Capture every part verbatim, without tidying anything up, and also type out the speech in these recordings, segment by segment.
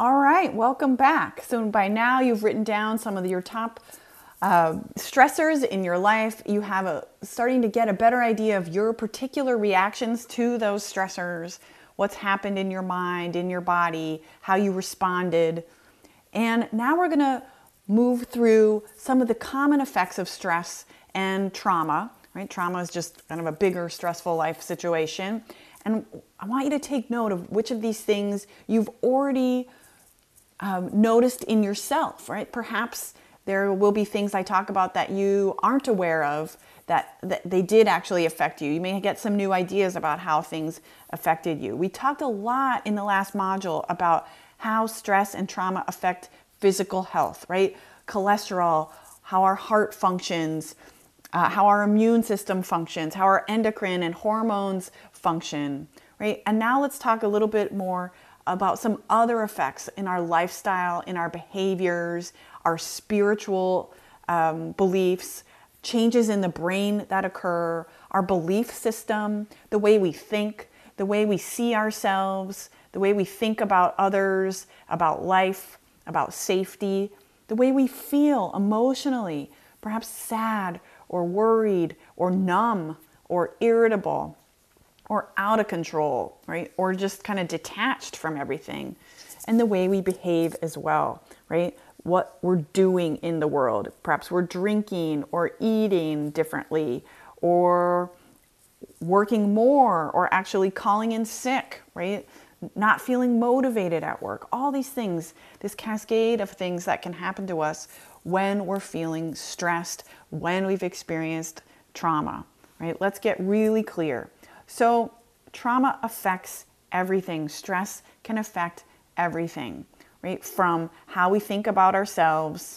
All right, welcome back. So by now you've written down some of your top uh, stressors in your life. You have a starting to get a better idea of your particular reactions to those stressors, what's happened in your mind, in your body, how you responded. And now we're going to move through some of the common effects of stress and trauma. Right? Trauma is just kind of a bigger stressful life situation. And I want you to take note of which of these things you've already um, noticed in yourself, right? Perhaps there will be things I talk about that you aren't aware of that, that they did actually affect you. You may get some new ideas about how things affected you. We talked a lot in the last module about how stress and trauma affect physical health, right? Cholesterol, how our heart functions, uh, how our immune system functions, how our endocrine and hormones function, right? And now let's talk a little bit more about some other effects in our lifestyle, in our behaviors, our spiritual um, beliefs, changes in the brain that occur, our belief system, the way we think, the way we see ourselves, the way we think about others, about life, about safety, the way we feel emotionally, perhaps sad or worried or numb or irritable or out of control, right? Or just kind of detached from everything. And the way we behave as well, right? What we're doing in the world. Perhaps we're drinking or eating differently or working more or actually calling in sick, right? Not feeling motivated at work. All these things, this cascade of things that can happen to us when we're feeling stressed, when we've experienced trauma, right? Let's get really clear. So trauma affects everything. Stress can affect everything, right? From how we think about ourselves,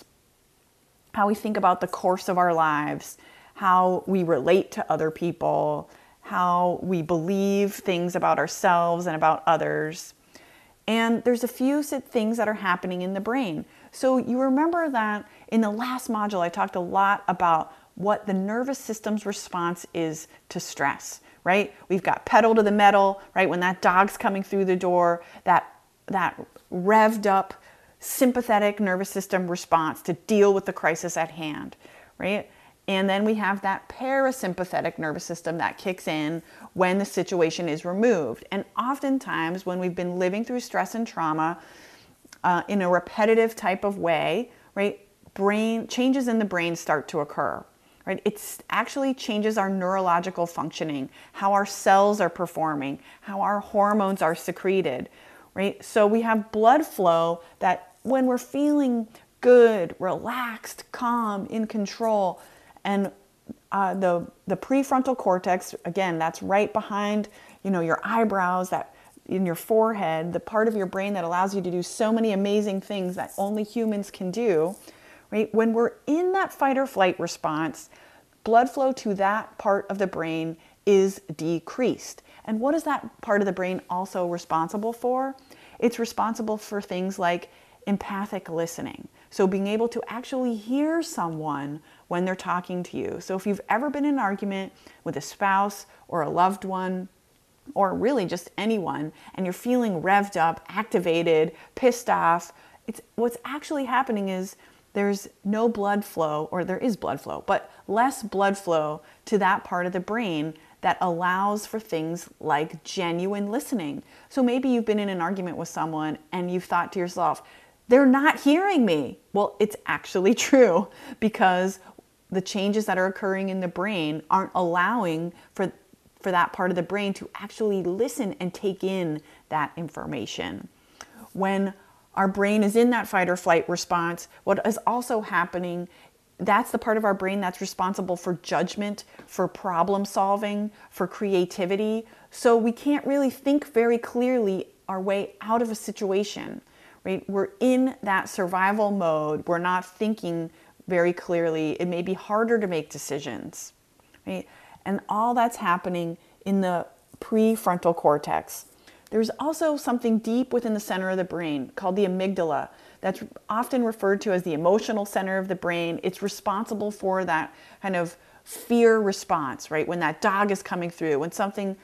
how we think about the course of our lives, how we relate to other people, how we believe things about ourselves and about others. And there's a few things that are happening in the brain. So you remember that in the last module, I talked a lot about what the nervous system's response is to stress, right? We've got pedal to the metal, right? When that dog's coming through the door, that, that revved up sympathetic nervous system response to deal with the crisis at hand, right? And then we have that parasympathetic nervous system that kicks in when the situation is removed. And oftentimes when we've been living through stress and trauma uh, in a repetitive type of way, right, brain changes in the brain start to occur. Right? It actually changes our neurological functioning, how our cells are performing, how our hormones are secreted, right? So we have blood flow that when we're feeling good, relaxed, calm, in control, and uh, the, the prefrontal cortex, again, that's right behind, you know, your eyebrows, that in your forehead, the part of your brain that allows you to do so many amazing things that only humans can do. Right? When we're in that fight or flight response, blood flow to that part of the brain is decreased. And what is that part of the brain also responsible for? It's responsible for things like empathic listening. So being able to actually hear someone when they're talking to you. So if you've ever been in an argument with a spouse or a loved one, or really just anyone, and you're feeling revved up, activated, pissed off, it's what's actually happening is there's no blood flow, or there is blood flow, but less blood flow to that part of the brain that allows for things like genuine listening. So maybe you've been in an argument with someone and you've thought to yourself, they're not hearing me. Well, it's actually true because the changes that are occurring in the brain aren't allowing for, for that part of the brain to actually listen and take in that information. When our brain is in that fight or flight response, what is also happening, that's the part of our brain that's responsible for judgment, for problem solving, for creativity. So we can't really think very clearly our way out of a situation, right? We're in that survival mode. We're not thinking very clearly. It may be harder to make decisions, right? And all that's happening in the prefrontal cortex. There's also something deep within the center of the brain called the amygdala that's often referred to as the emotional center of the brain. It's responsible for that kind of fear response, right? When that dog is coming through, when something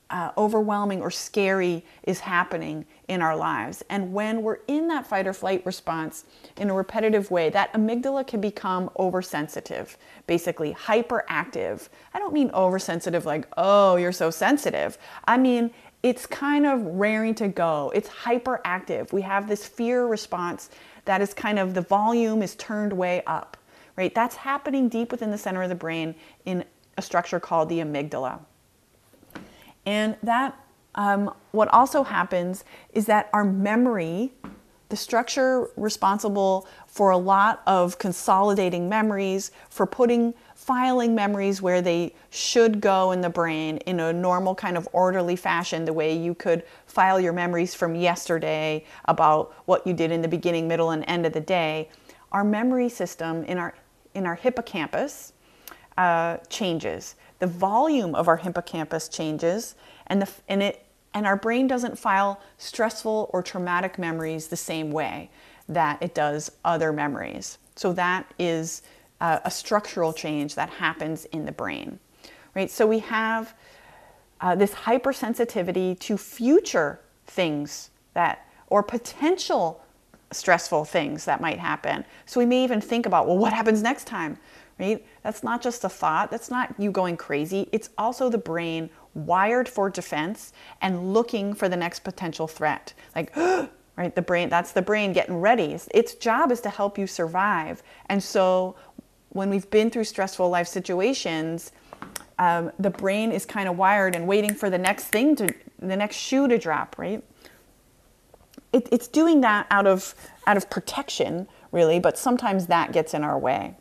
uh, overwhelming or scary is happening in our lives. And when we're in that fight or flight response in a repetitive way, that amygdala can become oversensitive, basically hyperactive. I don't mean oversensitive like, oh, you're so sensitive. I mean, it's kind of raring to go. It's hyperactive. We have this fear response that is kind of, the volume is turned way up, right? That's happening deep within the center of the brain in a structure called the amygdala. And that, um, what also happens is that our memory, the structure responsible for a lot of consolidating memories, for putting, filing memories where they should go in the brain in a normal kind of orderly fashion, the way you could file your memories from yesterday about what you did in the beginning, middle, and end of the day. Our memory system in our, in our hippocampus uh, changes. The volume of our hippocampus changes, and, the, and, it, and our brain doesn't file stressful or traumatic memories the same way that it does other memories. So that is uh, a structural change that happens in the brain, right? So we have uh, this hypersensitivity to future things that, or potential stressful things that might happen. So we may even think about, well, what happens next time? Right? That's not just a thought. That's not you going crazy. It's also the brain wired for defense and looking for the next potential threat. Like, right? The brain, that's the brain getting ready. Its job is to help you survive. And so when we've been through stressful life situations, um, the brain is kind of wired and waiting for the next thing to, the next shoe to drop, right? It, it's doing that out of, out of protection, really, but sometimes that gets in our way.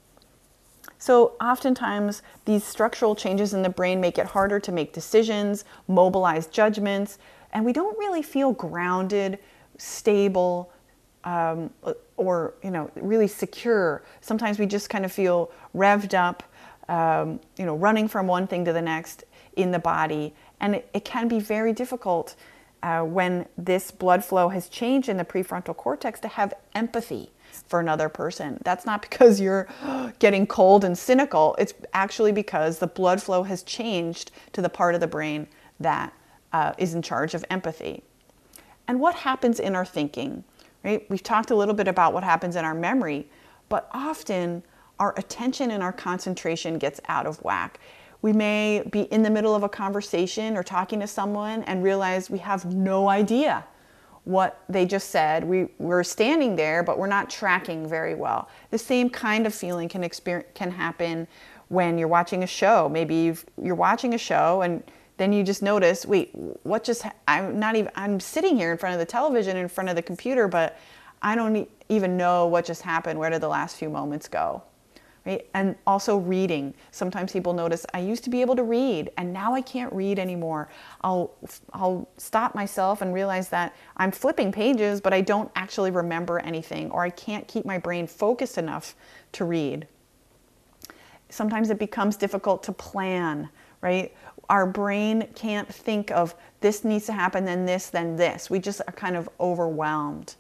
So oftentimes these structural changes in the brain make it harder to make decisions, mobilize judgments, and we don't really feel grounded, stable, um, or you know, really secure. Sometimes we just kind of feel revved up, um, you know, running from one thing to the next in the body, and it, it can be very difficult uh, when this blood flow has changed in the prefrontal cortex to have empathy for another person. That's not because you're getting cold and cynical. It's actually because the blood flow has changed to the part of the brain that uh, is in charge of empathy. And what happens in our thinking, right? We've talked a little bit about what happens in our memory, but often our attention and our concentration gets out of whack. We may be in the middle of a conversation or talking to someone and realize we have no idea what they just said. We, we're standing there, but we're not tracking very well. The same kind of feeling can experience, can happen when you're watching a show. Maybe you've, you're watching a show and then you just notice, wait, what just, I'm not even, I'm sitting here in front of the television, in front of the computer, but I don't even know what just happened. Where did the last few moments go? Right? And also reading. Sometimes people notice, I used to be able to read and now I can't read anymore. I'll, I'll stop myself and realize that I'm flipping pages, but I don't actually remember anything, or I can't keep my brain focused enough to read. Sometimes it becomes difficult to plan, right? Our brain can't think of this needs to happen, then this, then this. We just are kind of overwhelmed.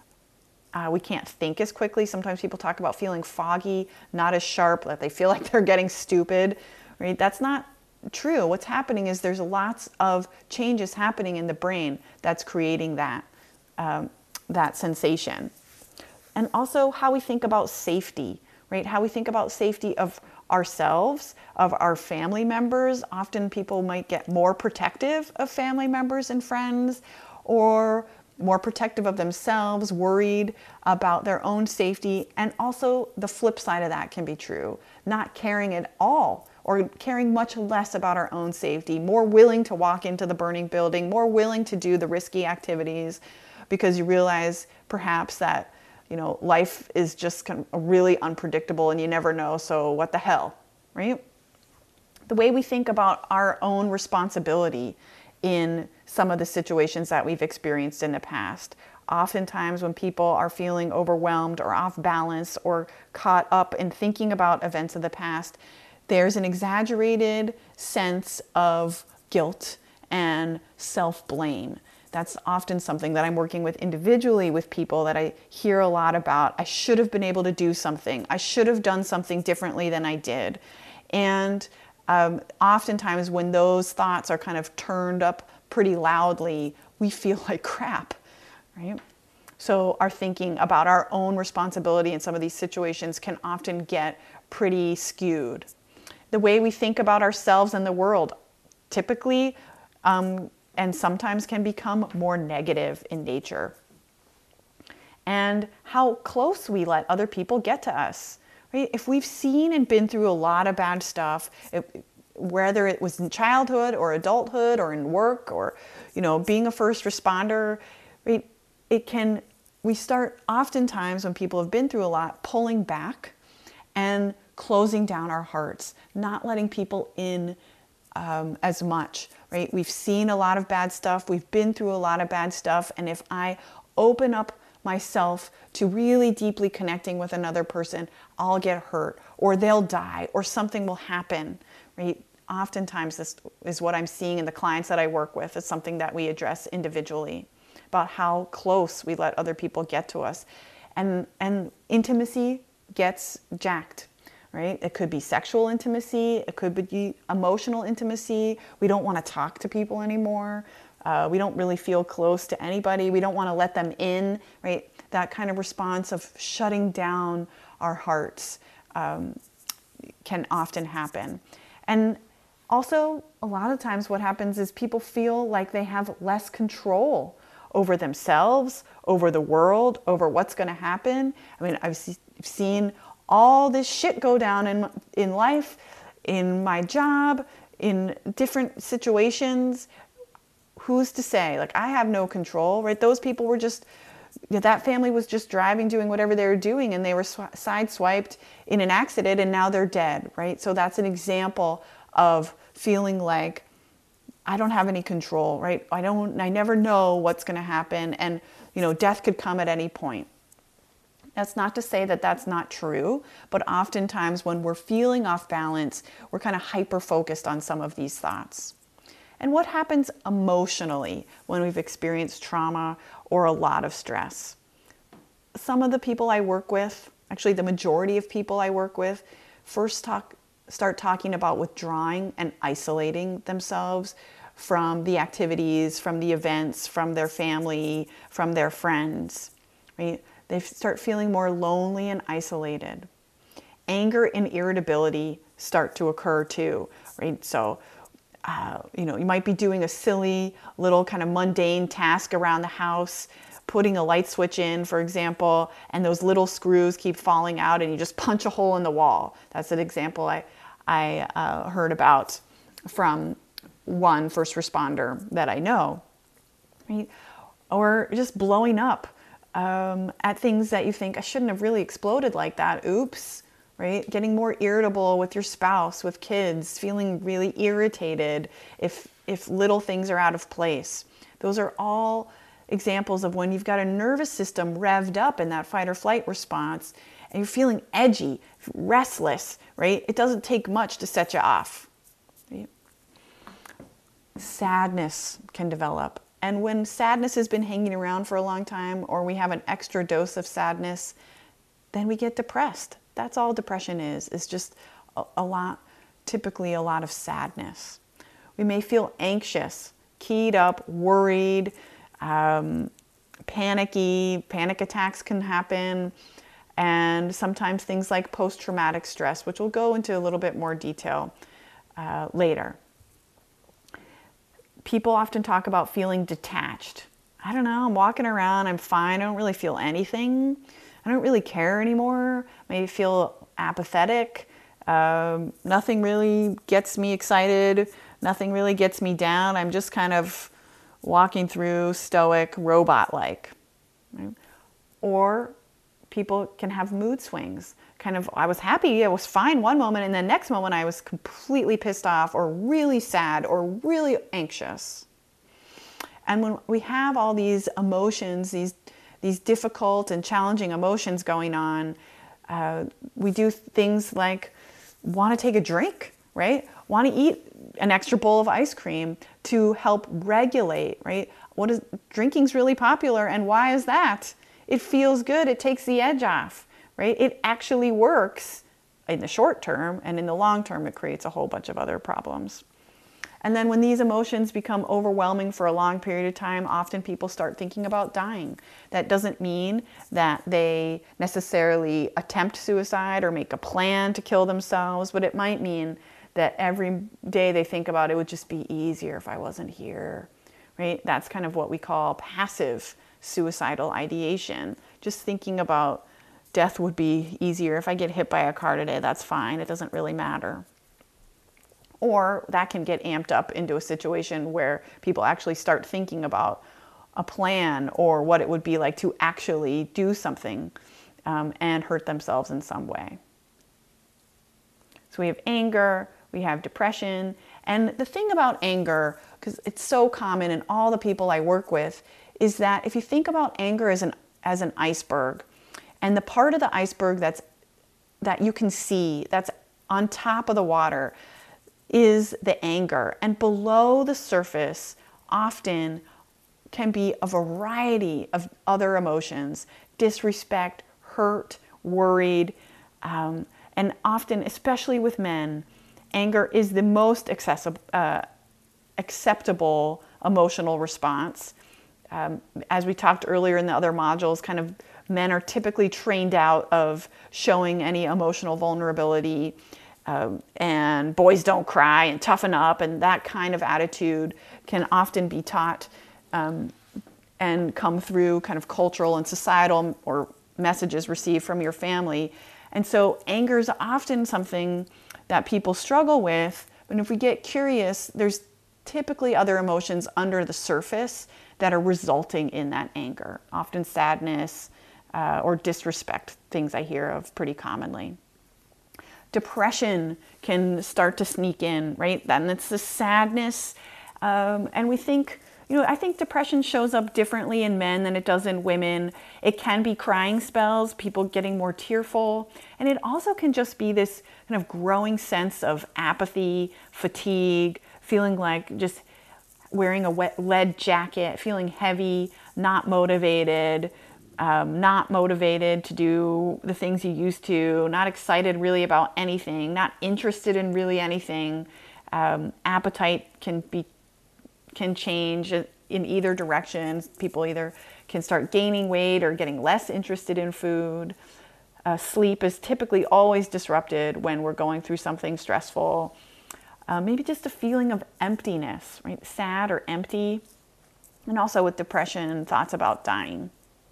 Uh, we can't think as quickly. Sometimes people talk about feeling foggy, not as sharp, that they feel like they're getting stupid, right? That's not true. What's happening is there's lots of changes happening in the brain that's creating that, um, that sensation. And also how we think about safety, right? How we think about safety of ourselves, of our family members. Often people might get more protective of family members and friends, or more protective of themselves, worried about their own safety. And also the flip side of that can be true, not caring at all, or caring much less about our own safety, more willing to walk into the burning building, more willing to do the risky activities, because you realize perhaps that, you know, life is just kind of really unpredictable and you never know, so what the hell, right? The way we think about our own responsibility in some of the situations that we've experienced in the past. Oftentimes when people are feeling overwhelmed or off balance or caught up in thinking about events of the past, there's an exaggerated sense of guilt and self-blame. That's often something that I'm working with individually with people that I hear a lot about. I should have been able to do something. I should have done something differently than I did. And um, oftentimes when those thoughts are kind of turned up pretty loudly, we feel like crap, right? So our thinking about our own responsibility in some of these situations can often get pretty skewed. The way we think about ourselves and the world typically um, and sometimes can become more negative in nature. And how close we let other people get to us. Right? If we've seen and been through a lot of bad stuff, it, whether it was in childhood or adulthood or in work or, you know, being a first responder, right? It can, we start oftentimes when people have been through a lot, pulling back and closing down our hearts, not letting people in um, as much, right? We've seen a lot of bad stuff. We've been through a lot of bad stuff. And if I open up myself to really deeply connecting with another person, I'll get hurt or they'll die or something will happen, right? Oftentimes this is what I'm seeing in the clients that I work with. It's something that we address individually about how close we let other people get to us. And, and intimacy gets jacked, right? It could be sexual intimacy. It could be emotional intimacy. We don't want to talk to people anymore. Uh, we don't really feel close to anybody. We don't want to let them in, right? That kind of response of shutting down our hearts um, can often happen. And also, a lot of times what happens is people feel like they have less control over themselves, over the world, over what's going to happen. I mean, I've se- seen all this shit go down in, in life, in my job, in different situations. Who's to say? Like, I have no control, right? Those people were just, that family was just driving, doing whatever they were doing, and they were sw- sideswiped in an accident, and now they're dead, right? So that's an example of feeling like I don't have any control, right? I don't, I never know what's going to happen, and, you know, death could come at any point. That's not to say that that's not true, but oftentimes when we're feeling off balance, we're kind of hyper-focused on some of these thoughts. And what happens emotionally when we've experienced trauma or a lot of stress? Some of the people I work with, actually the majority of people I work with, first talk, start talking about withdrawing and isolating themselves from the activities, from the events, from their family, from their friends, right? They start feeling more lonely and isolated. Anger and irritability start to occur too, right? So Uh, you know, you might be doing a silly little kind of mundane task around the house, putting a light switch in, for example, and those little screws keep falling out and you just punch a hole in the wall. That's an example I, I uh, heard about from one first responder that I know, right? Or just blowing up um, at things that you think, I shouldn't have really exploded like that. Oops. Right? Getting more irritable with your spouse, with kids, feeling really irritated if, if little things are out of place. Those are all examples of when you've got a nervous system revved up in that fight or flight response and you're feeling edgy, restless, right? It doesn't take much to set you off. Right? Sadness can develop. And when sadness has been hanging around for a long time, or we have an extra dose of sadness, then we get depressed. That's all depression is. It's just a, a lot, typically a lot of sadness. We may feel anxious, keyed up, worried, um, panicky. Panic attacks can happen. And sometimes things like post-traumatic stress, which we'll go into a little bit more detail uh, later. People often talk about feeling detached. I don't know, I'm walking around, I'm fine, I don't really feel anything. I don't really care anymore. Maybe feel apathetic. Um, nothing really gets me excited. Nothing really gets me down. I'm just kind of walking through stoic, robot-like. Right? Or people can have mood swings. Kind of, I was happy, I was fine one moment, and the next moment I was completely pissed off or really sad or really anxious. And when we have all these emotions, these these difficult and challenging emotions going on, uh, we do things like want to take a drink, right? Want to eat an extra bowl of ice cream to help regulate, right? What is drinking's really popular, and why is that? It feels good. It takes the edge off, right? It actually works in the short term, and in the long term, it creates a whole bunch of other problems. And then when these emotions become overwhelming for a long period of time, often people start thinking about dying. That doesn't mean that they necessarily attempt suicide or make a plan to kill themselves, but it might mean that every day they think about it would just be easier if I wasn't here, right? That's kind of what we call passive suicidal ideation. Just thinking about death would be easier. If I get hit by a car today, that's fine. It doesn't really matter. Or that can get amped up into a situation where people actually start thinking about a plan or what it would be like to actually do something um, and hurt themselves in some way. So we have anger, we have depression, and the thing about anger, because it's so common in all the people I work with, is that if you think about anger as an as an iceberg, and the part of the iceberg that's that you can see, that's on top of the water, is the anger. And below the surface often can be a variety of other emotions: disrespect, hurt, worried, um, and often, especially with men, anger is the most accessible, uh, acceptable emotional response. Um, as we talked earlier in the other modules, kind of men are typically trained out of showing any emotional vulnerability. Um, and boys don't cry and toughen up, and that kind of attitude can often be taught um, and come through kind of cultural and societal or messages received from your family. And so anger is often something that people struggle with, but if we get curious, there's typically other emotions under the surface that are resulting in that anger, often sadness uh, or disrespect, things I hear of pretty commonly. Depression can start to sneak in, right? Then it's the sadness. Um, and we think, you know, I think depression shows up differently in men than it does in women. It can be crying spells, people getting more tearful. And it also can just be this kind of growing sense of apathy, fatigue, feeling like just wearing a wet lead jacket, feeling heavy, not motivated, Um, not motivated to do the things you used to, not excited really about anything, not interested in really anything. Um, appetite can be can change in either direction. People either can start gaining weight or getting less interested in food. Uh, sleep is typically always disrupted when we're going through something stressful. Uh, maybe just a feeling of emptiness, right? Sad or empty. And also with depression, thoughts about dying.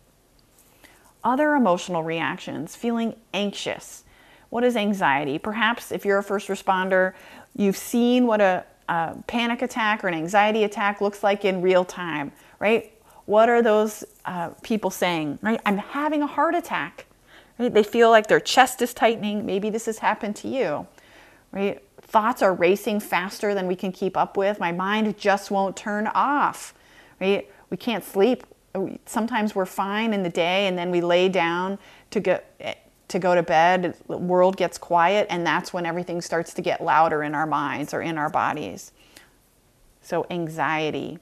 Other emotional reactions, feeling anxious. What is anxiety? Perhaps if you're a first responder, you've seen what a, a panic attack or an anxiety attack looks like in real time, right? What are those uh, people saying, right? I'm having a heart attack, right? They feel like their chest is tightening. Maybe this has happened to you, right? Thoughts are racing faster than we can keep up with. My mind just won't turn off, right? We can't sleep. Sometimes we're fine in the day, and then we lay down to go, to go to bed, the world gets quiet, and that's when everything starts to get louder in our minds or in our bodies. So anxiety.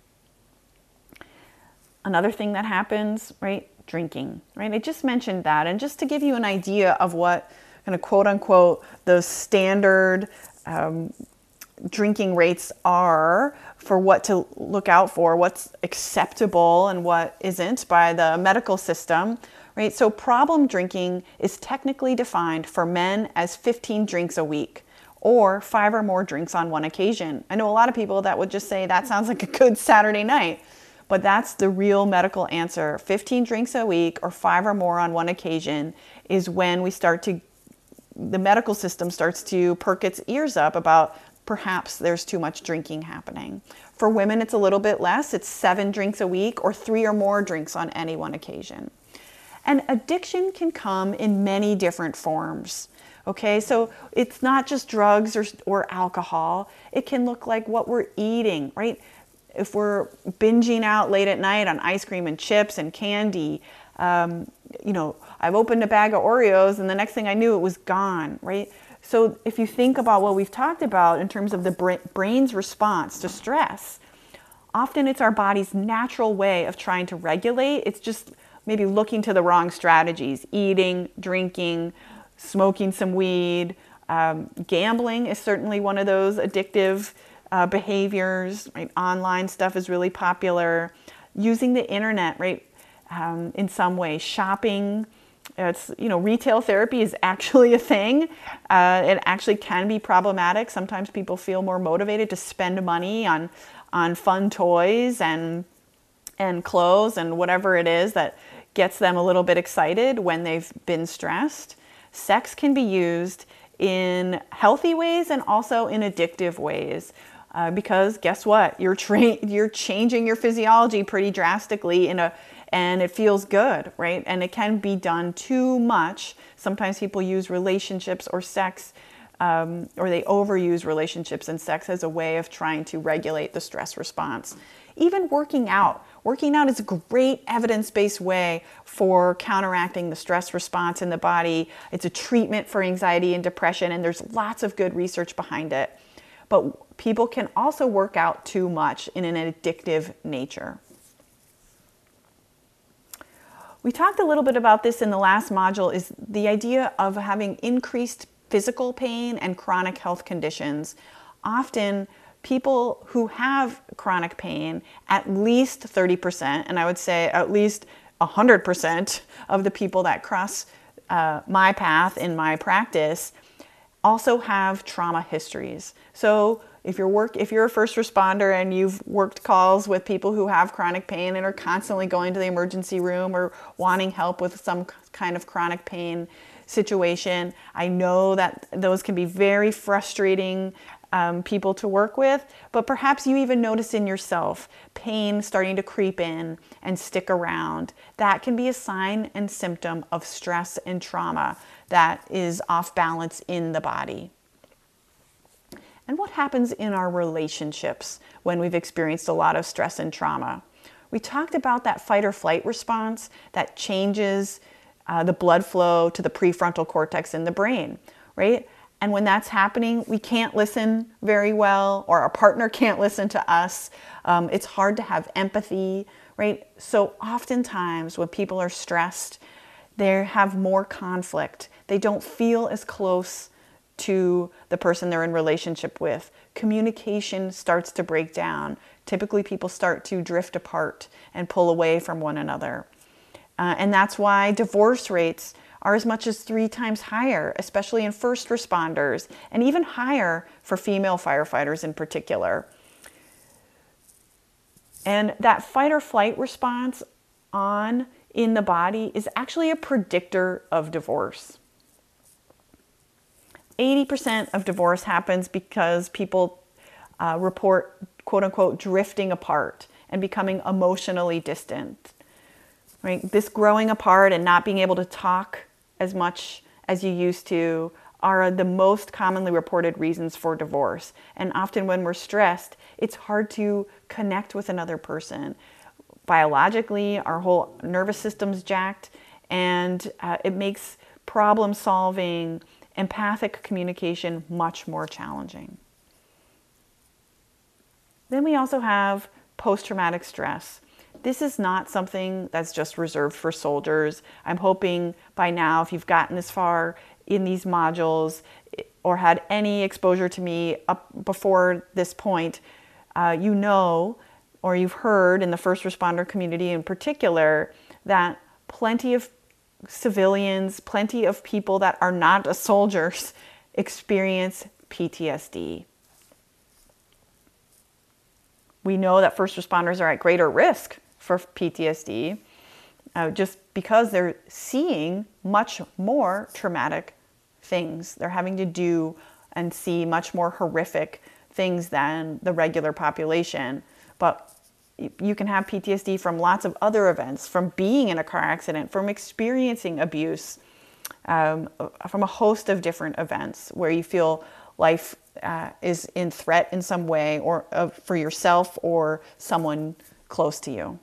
Another thing that happens, right? Drinking, right? I just mentioned that, and just to give you an idea of what kind of quote unquote the standard um, drinking rates are for what to look out for, what's acceptable and what isn't by the medical system, right? So problem drinking is technically defined for men as fifteen drinks a week or five or more drinks on one occasion. I know a lot of people that would just say that sounds like a good Saturday night, but that's the real medical answer. fifteen drinks a week or five or more on one occasion is when we start to, the medical system starts to perk its ears up about perhaps there's too much drinking happening. For women, it's a little bit less. It's seven drinks a week or three or more drinks on any one occasion. And addiction can come in many different forms. Okay, so it's not just drugs or, or alcohol. It can look like what we're eating, right? If we're binging out late at night on ice cream and chips and candy, um, you know, I've opened a bag of Oreos and the next thing I knew it was gone, right? So if you think about what we've talked about in terms of the bra- brain's response to stress, often it's our body's natural way of trying to regulate. It's just maybe looking to the wrong strategies, eating, drinking, smoking some weed. Um, gambling is certainly one of those addictive uh, behaviors, right? Online stuff is really popular. Using the internet, right? Um, in some way, shopping, it's, you know, retail therapy is actually a thing. Uh, it actually can be problematic. Sometimes people feel more motivated to spend money on, on fun toys and, and clothes and whatever it is that gets them a little bit excited when they've been stressed. Sex can be used in healthy ways and also in addictive ways. Uh, because guess what? You're tra- you're changing your physiology pretty drastically in a, and it feels good, right? And it can be done too much. Sometimes people use relationships or sex, um, or they overuse relationships and sex as a way of trying to regulate the stress response. Even working out. Working out is a great evidence-based way for counteracting the stress response in the body. It's a treatment for anxiety and depression, and there's lots of good research behind it. But people can also work out too much in an addictive nature. We talked a little bit about this in the last module, is the idea of having increased physical pain and chronic health conditions. Often people who have chronic pain, at least thirty percent, and I would say at least one hundred percent of the people that cross uh, my path in my practice also have trauma histories. So if you're work, if you're a first responder and you've worked calls with people who have chronic pain and are constantly going to the emergency room or wanting help with some kind of chronic pain situation, I know that those can be very frustrating um, people to work with, but perhaps you even notice in yourself pain starting to creep in and stick around. That can be a sign and symptom of stress and trauma that is off balance in the body. And what happens in our relationships when we've experienced a lot of stress and trauma? We talked about that fight or flight response that changes uh, the blood flow to the prefrontal cortex in the brain, right? And when that's happening, we can't listen very well, or our partner can't listen to us. Um, it's hard to have empathy, right? So oftentimes when people are stressed, they have more conflict. They don't feel as close to the person they're in relationship with. Communication starts to break down. Typically people start to drift apart and pull away from one another. Uh, and that's why divorce rates are as much as three times higher, especially in first responders, and even higher for female firefighters in particular. And that fight or flight response on in the body is actually a predictor of divorce. eighty percent of divorce happens because people uh, report, quote unquote, drifting apart and becoming emotionally distant. Right? This growing apart and not being able to talk as much as you used to are the most commonly reported reasons for divorce. And often when we're stressed, it's hard to connect with another person. Biologically, our whole nervous system's jacked, and uh, it makes problem solving, empathic communication much more challenging. Then we also have post-traumatic stress. This is not something that's just reserved for soldiers. I'm hoping by now, if you've gotten this far in these modules or had any exposure to me up before this point, uh, you know, or you've heard in the first responder community in particular, that plenty of civilians, plenty of people that are not soldiers experience P T S D. We know that first responders are at greater risk for P T S D uh, just because they're seeing much more traumatic things. They're having to do and see much more horrific things than the regular population. But you can have P T S D from lots of other events, from being in a car accident, from experiencing abuse, um, from a host of different events where you feel life uh, is in threat in some way, or uh, for yourself or someone close to you.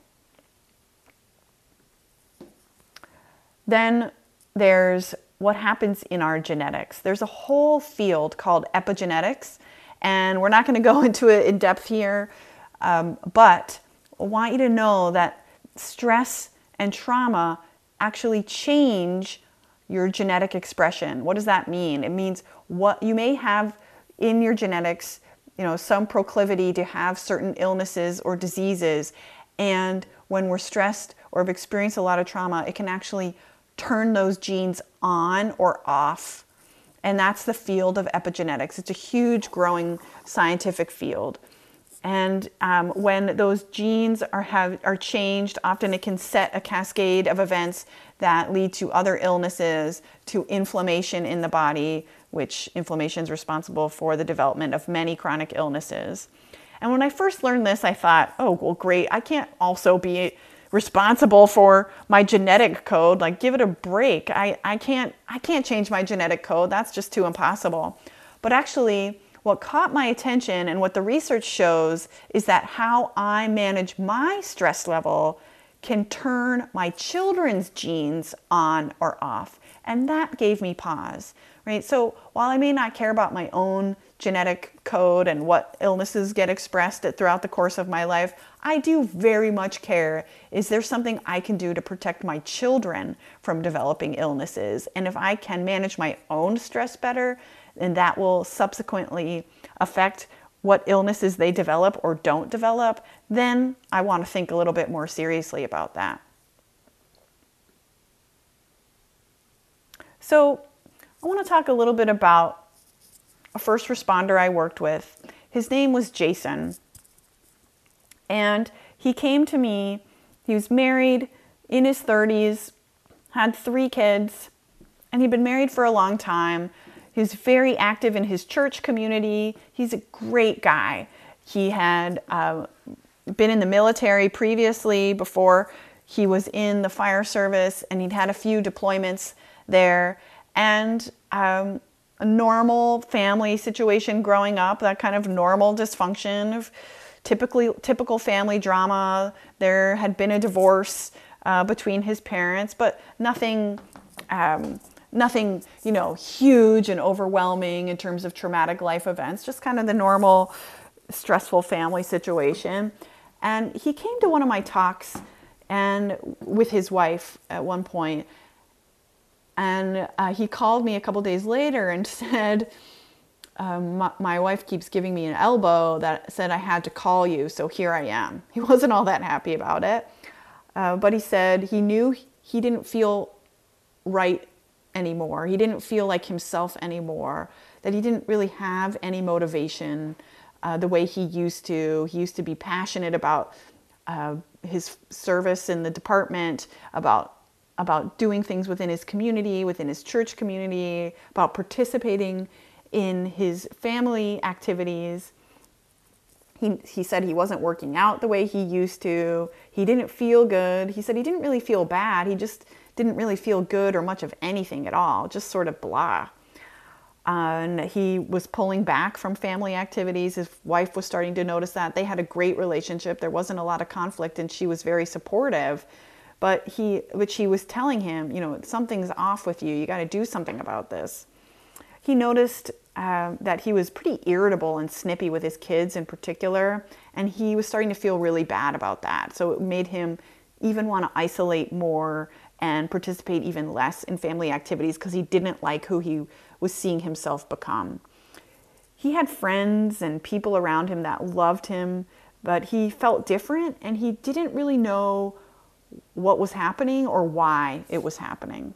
Then there's what happens in our genetics. There's a whole field called epigenetics, and we're not going to go into it in depth here, um, but I want you to know that stress and trauma actually change your genetic expression. What does that mean? It means what you may have in your genetics, you know, some proclivity to have certain illnesses or diseases. And when we're stressed or have experienced a lot of trauma, it can actually turn those genes on or off. And that's the field of epigenetics. It's a huge growing scientific field. And um, when those genes are have are changed, often it can set a cascade of events that lead to other illnesses, to inflammation in the body, which inflammation is responsible for the development of many chronic illnesses. And when I first learned this, I thought, oh, well, great. I can't also be responsible for my genetic code. Like, give it a break. I, I can't I can't change my genetic code. That's just too impossible. But actually, what caught my attention and what the research shows is that how I manage my stress level can turn my children's genes on or off. And that gave me pause, right? So while I may not care about my own genetic code and what illnesses get expressed throughout the course of my life, I do very much care. Is there something I can do to protect my children from developing illnesses? And if I can manage my own stress better, and that will subsequently affect what illnesses they develop or don't develop, then I want to think a little bit more seriously about that. So I want to talk a little bit about a first responder I worked with. His name was Jason. And he came to me, he was married, in his thirties, had three kids, and he'd been married for a long time. He was very active in his church community. He's a great guy. He had uh, been in the military previously before he was in the fire service, and he'd had a few deployments there. And um, a normal family situation growing up, that kind of normal dysfunction of typically typical family drama. There had been a divorce uh, between his parents, but nothing... Um, Nothing, you know, huge and overwhelming in terms of traumatic life events, just kind of the normal stressful family situation. And he came to one of my talks and with his wife at one point, and uh, he called me a couple days later and said, um, my, my wife keeps giving me an elbow that said I had to call you, so here I am. He wasn't all that happy about it, uh, but he said he knew he didn't feel right anymore. He didn't feel like himself anymore, that he didn't really have any motivation uh, the way he used to. He used to be passionate about uh, his service in the department, about, about doing things within his community, within his church community, about participating in his family activities. He, he said he wasn't working out the way he used to. He didn't feel good. He said he didn't really feel bad. He just didn't really feel good or much of anything at all, just sort of blah. Uh, and he was pulling back from family activities. His wife was starting to notice that. They had a great relationship. There wasn't a lot of conflict, and she was very supportive. But he, but she was telling him, you know, something's off with you. You got to do something about this. He noticed uh, that he was pretty irritable and snippy with his kids in particular, and he was starting to feel really bad about that. So it made him even want to isolate more and participate even less in family activities because he didn't like who he was seeing himself become. He had friends and people around him that loved him, but he felt different and he didn't really know what was happening or why it was happening.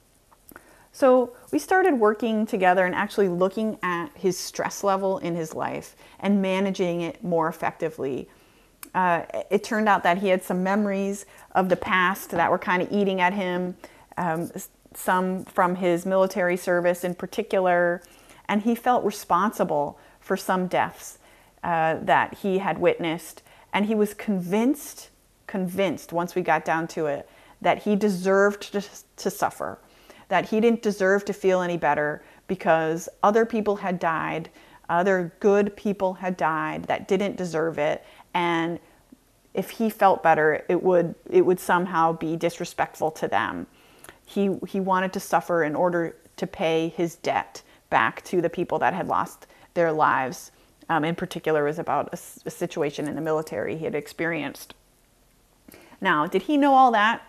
So we started working together and actually looking at his stress level in his life and managing it more effectively. Uh, it turned out that he had some memories of the past that were kind of eating at him, um, some from his military service in particular, and he felt responsible for some deaths uh, that he had witnessed, and he was convinced, convinced once we got down to it, that he deserved to, to suffer, that he didn't deserve to feel any better because other people had died, other good people had died that didn't deserve it, and if he felt better, it would it would somehow be disrespectful to them. He he wanted to suffer in order to pay his debt back to the people that had lost their lives. Um, in particular, it was about a, a situation in the military he had experienced. Now, did he know all that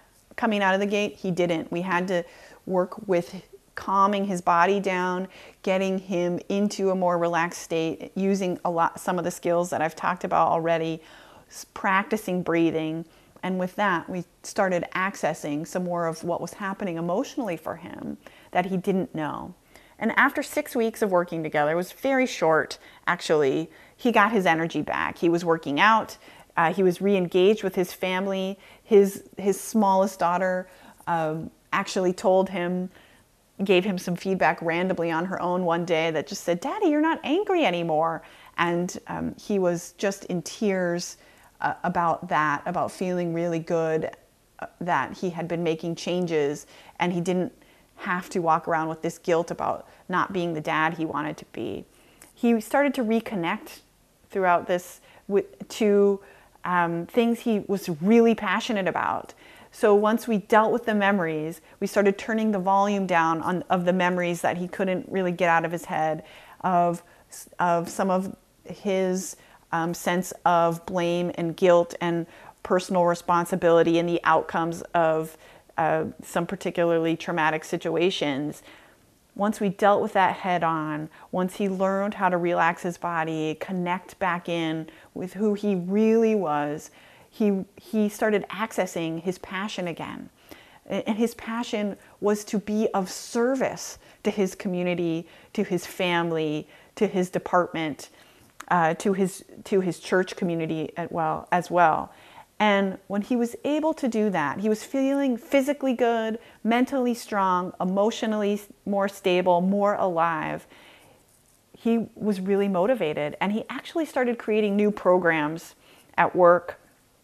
coming out of the gate, he didn't. We had to work with calming his body down, getting him into a more relaxed state, using a lot, some of the skills that I've talked about already, practicing breathing. And with that, we started accessing some more of what was happening emotionally for him that he didn't know. And after six weeks of working together, it was very short, actually, he got his energy back. He was working out. Uh, he was re-engaged with his family. His, his smallest daughter um, actually told him, gave him some feedback randomly on her own one day that just said, "Daddy, you're not angry anymore." And um, he was just in tears uh, about that, about feeling really good, uh, that he had been making changes and he didn't have to walk around with this guilt about not being the dad he wanted to be. He started to reconnect throughout this with, to um, things he was really passionate about. So once we dealt with the memories, we started turning the volume down on, of the memories that he couldn't really get out of his head, of, of some of his um, sense of blame and guilt and personal responsibility and the outcomes of uh, some particularly traumatic situations. Once we dealt with that head on, once he learned how to relax his body, connect back in with who he really was, He, he started accessing his passion again. And his passion was to be of service to his community, to his family, to his department, uh, to his, to his church community as well, as well. And when he was able to do that, he was feeling physically good, mentally strong, emotionally more stable, more alive. He was really motivated. And he actually started creating new programs at work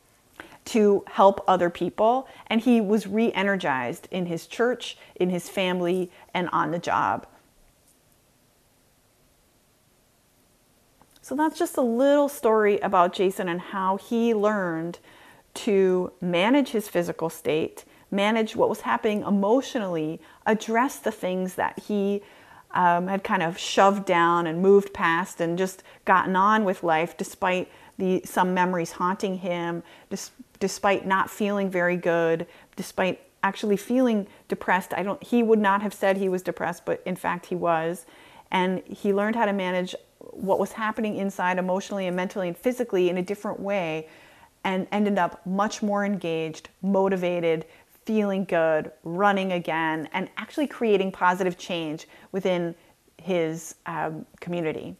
to help other people, and he was re-energized in his church, in his family, and on the job. So that's just a little story about Jason and how he learned to manage his physical state, manage what was happening emotionally, address the things that he um, had kind of shoved down and moved past and just gotten on with life despite the, some memories haunting him, dis, despite not feeling very good, despite actually feeling depressed. I don't, he would not have said he was depressed, but in fact he was. And he learned how to manage what was happening inside emotionally and mentally and physically in a different way, and ended up much more engaged, motivated, feeling good, running again, and actually creating positive change within his um, community.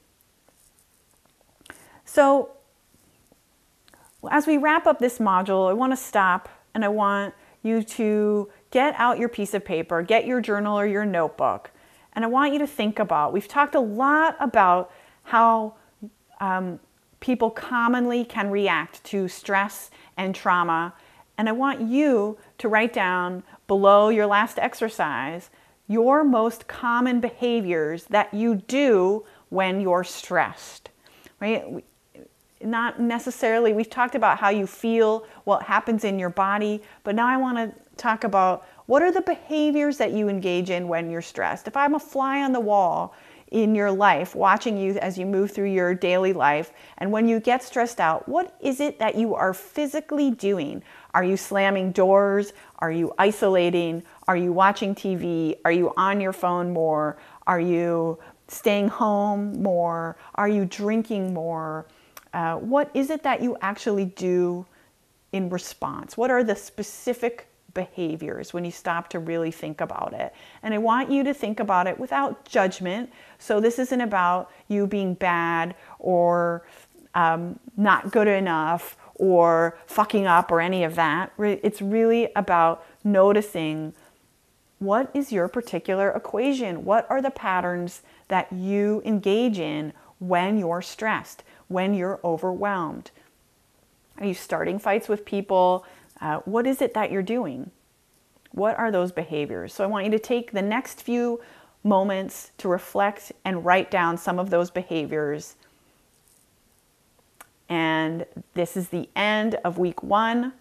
So as we wrap up this module, I want to stop and I want you to get out your piece of paper, get your journal or your notebook, and I want you to think about, we've talked a lot about how um, people commonly can react to stress and trauma, and I want you to write down below your last exercise your most common behaviors that you do when you're stressed, right? Not necessarily, we've talked about how you feel, what happens in your body, but now I want to talk about what are the behaviors that you engage in when you're stressed. If I'm a fly on the wall in your life, watching you as you move through your daily life, and when you get stressed out, what is it that you are physically doing? Are you slamming doors? Are you isolating? Are you watching T V? Are you on your phone more? Are you staying home more? Are you drinking more? Uh, what is it that you actually do in response? What are the specific behaviors when you stop to really think about it? And I want you to think about it without judgment. So this isn't about you being bad or um, not good enough or fucking up or any of that. It's really about noticing, what is your particular equation? What are the patterns that you engage in when you're stressed, when you're overwhelmed? Are you starting fights with people? Uh, what is it that you're doing? What are those behaviors? So I want you to take the next few moments to reflect and write down some of those behaviors. And this is the end of week one.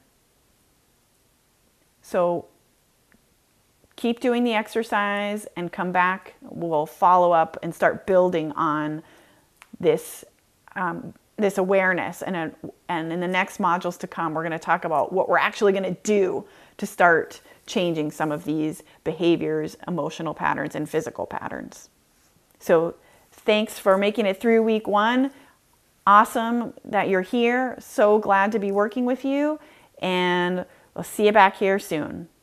So keep doing the exercise and come back. We'll follow up and start building on this um, this awareness. And, a, and in the next modules to come, we're going to talk about what we're actually going to do to start changing some of these behaviors, emotional patterns, and physical patterns. So thanks for making it through week one. Awesome that you're here. So glad to be working with you, and we'll see you back here soon.